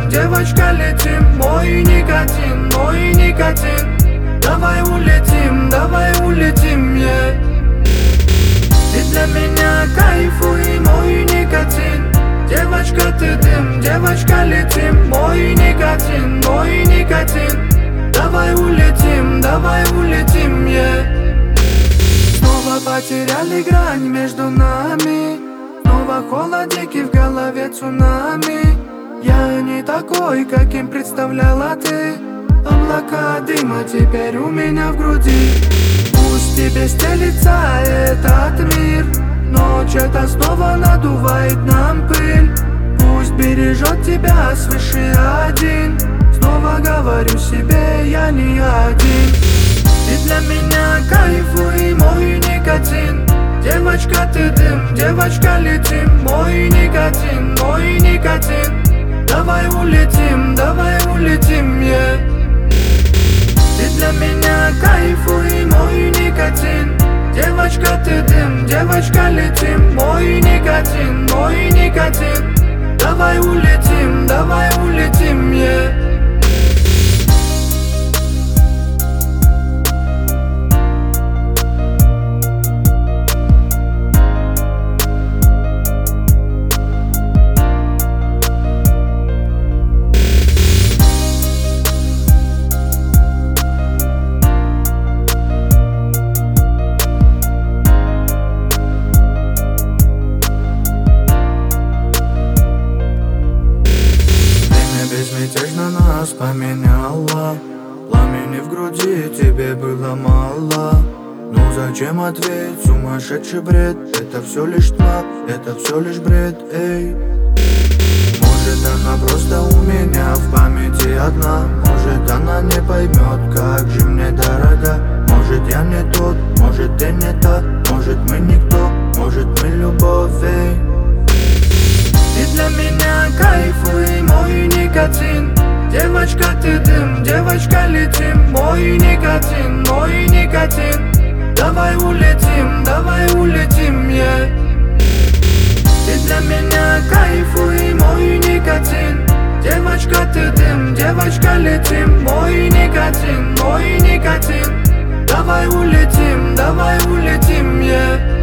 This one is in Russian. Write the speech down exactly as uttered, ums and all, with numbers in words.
дым, девочка, летим. Мой никотин, мой никотин. Давай улетим, давай улетим, yeah. Ты для меня кайфуй, мой никотин. Девочка, ты дым, девочка, летим. Мой никотин, мой никотин. Давай улетим, давай улетим, yeah. Снова потеряли грань между нами. Снова холодики в голове, цунами. Я не такой, каким представляла ты. Облака дыма теперь у меня в груди. Пусть тебе стелится этот мир. Ночь это снова надувает нам пыль. Пусть бережет тебя свыше один. Снова говорю себе, я не один. Ты для меня кайфуй, мой никотин. Девочка, ты дым, девочка, летим. Мой никотин, мой никотин. Давай улетим, давай улетим, yeah. Ты для меня кайфуй, мой никотин. Девочка, ты дым, девочка, летим. Мой никотин, мой никотин. Давай улетим, давай улетим, yeah. Безмятежно нас поменяла. Пламени в груди тебе было мало. Ну зачем ответь, сумасшедший бред. Это все лишь тьма, это все лишь бред, эй. Может она просто у меня в памяти одна. Может она не поймет, как же мне дорога. Может я не тот, может ты не та. Может мы никто, может мы любовь, эй. Ты для меня кайфуй, мой никотин. Девочка, ты дым, девочка, летим. Мой никотин, мой никотин. Давай улетим, давай улетим, yeah. Ты для меня кайфуй, мой никотин. Девочка, ты дым, девочка, летим. Мой никотин, мой никотин. Давай улетим, давай улетим, yeah.